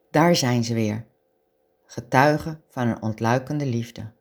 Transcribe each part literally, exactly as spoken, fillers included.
Daar zijn ze weer, getuigen van een ontluikende liefde.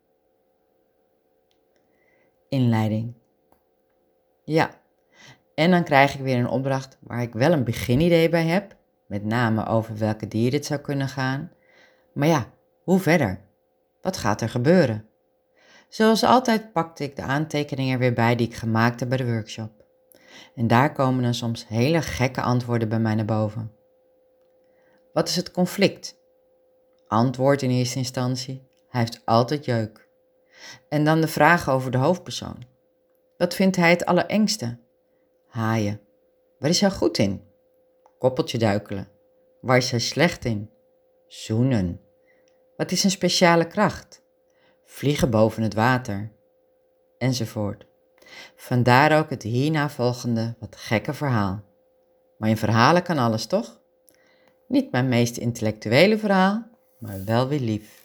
Inleiding. Ja, en dan krijg ik weer een opdracht waar ik wel een beginidee bij heb, met name over welke dier dit zou kunnen gaan. Maar ja, hoe verder? Wat gaat er gebeuren? Zoals altijd pakte ik de aantekeningen er weer bij die ik gemaakt heb bij de workshop. En daar komen dan soms hele gekke antwoorden bij mij naar boven. Wat is het conflict? Antwoord in eerste instantie, hij heeft altijd jeuk. En dan de vraag over de hoofdpersoon. Wat vindt hij het allerengste? Haaien. Waar is hij goed in? Koppeltje duikelen. Waar is hij slecht in? Zoenen. Wat is zijn speciale kracht? Vliegen boven het water. Enzovoort. Vandaar ook het hierna volgende wat gekke verhaal. Maar in verhalen kan alles, toch? Niet mijn meest intellectuele verhaal, maar wel weer lief.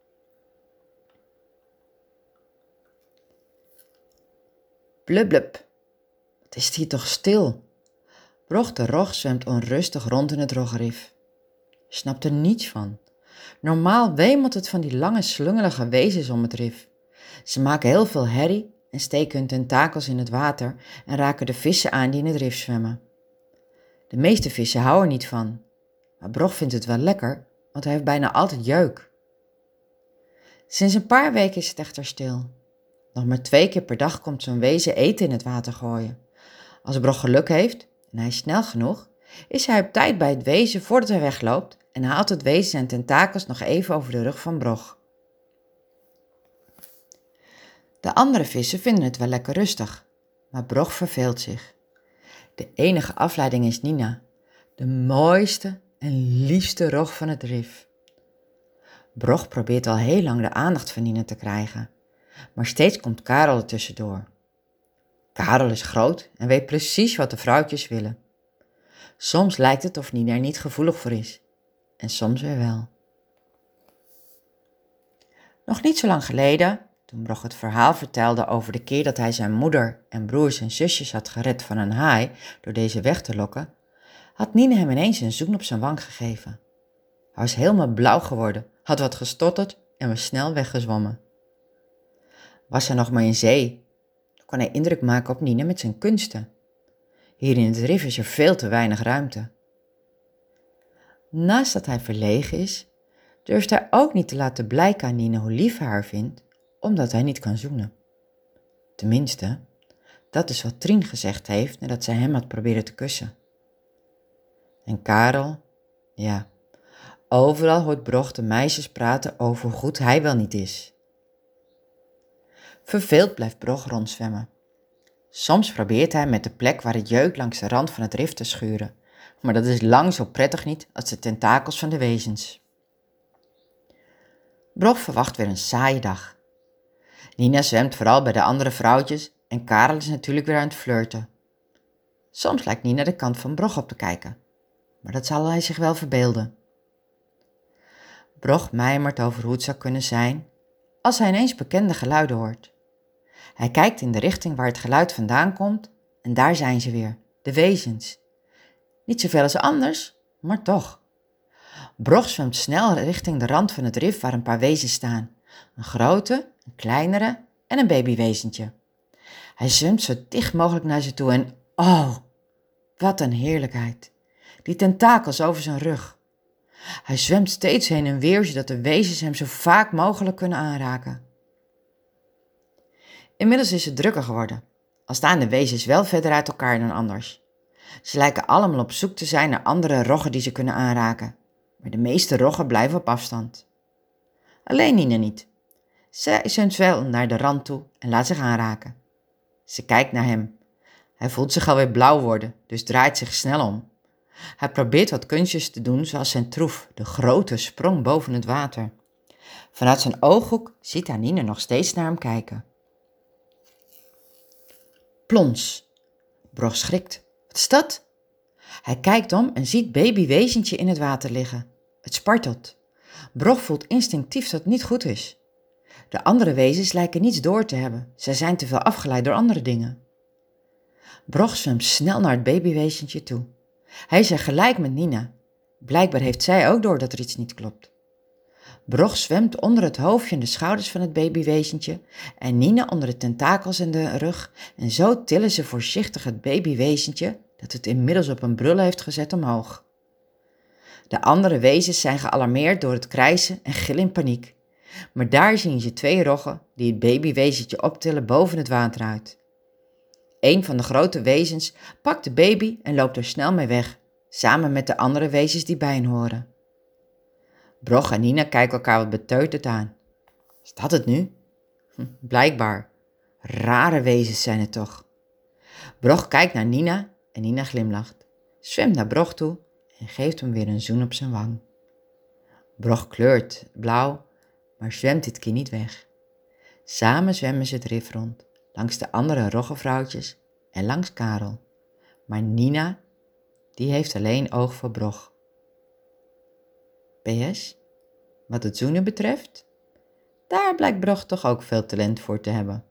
Blub blub. Wat is het hier toch stil? Brog de rog zwemt onrustig rond in het roggerif. Snapt er niets van. Normaal wemelt het van die lange slungelige wezens om het rif. Ze maken heel veel herrie en steken hun tentakels in het water en raken de vissen aan die in het rif zwemmen. De meeste vissen houden er niet van, maar Brog vindt het wel lekker, want hij heeft bijna altijd jeuk. Sinds een paar weken is het echter stil. Nog maar twee keer per dag komt zo'n wezen eten in het water gooien. Als Brog geluk heeft, en hij is snel genoeg, is hij op tijd bij het wezen voordat hij wegloopt en haalt het wezen zijn tentakels nog even over de rug van Brog. De andere vissen vinden het wel lekker rustig, maar Brog verveelt zich. De enige afleiding is Nina, de mooiste en liefste rog van het rif. Brog probeert al heel lang de aandacht van Nina te krijgen, maar steeds komt Karel er tussendoor. Karel is groot en weet precies wat de vrouwtjes willen. Soms lijkt het of Nina er niet gevoelig voor is, en soms weer wel. Nog niet zo lang geleden, toen Brog het verhaal vertelde over de keer dat hij zijn moeder en broers en zusjes had gered van een haai door deze weg te lokken, had Nina hem ineens een zoen op zijn wang gegeven. Hij was helemaal blauw geworden, had wat gestotterd en was snel weggezwommen. Was hij nog maar in zee, dan kon hij indruk maken op Nina met zijn kunsten. Hier in het rif is er veel te weinig ruimte. Naast dat hij verlegen is, durft hij ook niet te laten blijken aan Nina hoe lief hij haar vindt, omdat hij niet kan zoenen. Tenminste, dat is wat Trien gezegd heeft nadat zij hem had proberen te kussen. En Karel, ja, overal hoort Brog de meisjes praten over hoe goed hij wel niet is. Verveeld blijft Brog rondzwemmen. Soms probeert hij met de plek waar het jeuk langs de rand van het rif te schuren, maar dat is lang zo prettig niet als de tentakels van de wezens. Brog verwacht weer een saaie dag. Nina zwemt vooral bij de andere vrouwtjes en Karel is natuurlijk weer aan het flirten. Soms lijkt Nina de kant van Brog op te kijken, maar dat zal hij zich wel verbeelden. Brog mijmert over hoe het zou kunnen zijn als hij ineens bekende geluiden hoort. Hij kijkt in de richting waar het geluid vandaan komt en daar zijn ze weer, de wezens. Niet zoveel als anders, maar toch. Brog zwemt snel richting de rand van het rif waar een paar wezens staan. Een grote, een kleinere en een babywezentje. Hij zwemt zo dicht mogelijk naar ze toe en oh, wat een heerlijkheid. Die tentakels over zijn rug. Hij zwemt steeds heen en weer zodat de wezens hem zo vaak mogelijk kunnen aanraken. Inmiddels is het drukker geworden, al staan de wezens wel verder uit elkaar dan anders. Ze lijken allemaal op zoek te zijn naar andere roggen die ze kunnen aanraken, maar de meeste roggen blijven op afstand. Alleen Nina niet. Zij zwemt wel naar de rand toe en laat zich aanraken. Ze kijkt naar hem. Hij voelt zich alweer blauw worden, dus draait zich snel om. Hij probeert wat kunstjes te doen zoals zijn troef, de grote sprong boven het water. Vanuit zijn ooghoek ziet hij Nina nog steeds naar hem kijken. Plons. Brog schrikt. Wat is dat? Hij kijkt om en ziet babywezentje in het water liggen. Het spartelt. Brog voelt instinctief dat het niet goed is. De andere wezens lijken niets door te hebben. Zij zijn te veel afgeleid door andere dingen. Brog zwemt snel naar het babywezentje toe. Hij is er gelijk met Nina. Blijkbaar heeft zij ook door dat er iets niet klopt. Brog zwemt onder het hoofdje en de schouders van het babywezentje en Nina onder de tentakels en de rug en zo tillen ze voorzichtig het babywezentje, dat het inmiddels op een brul heeft gezet, omhoog. De andere wezens zijn gealarmeerd door het krijsen en gillen in paniek, maar daar zien ze twee roggen die het babywezentje optillen boven het water uit. Een van de grote wezens pakt de baby en loopt er snel mee weg, samen met de andere wezens die bij hen horen. Brog en Nina kijken elkaar wat beteuterd aan. Is dat het nu? Hm, blijkbaar. Rare wezens zijn het toch. Brog kijkt naar Nina en Nina glimlacht, zwemt naar Brog toe en geeft hem weer een zoen op zijn wang. Brog kleurt blauw, maar zwemt dit keer niet weg. Samen zwemmen ze het rif rond, langs de andere roggenvrouwtjes en langs Karel. Maar Nina, die heeft alleen oog voor Brog. P S. Wat het zoenen betreft, daar blijkt Brog toch ook veel talent voor te hebben.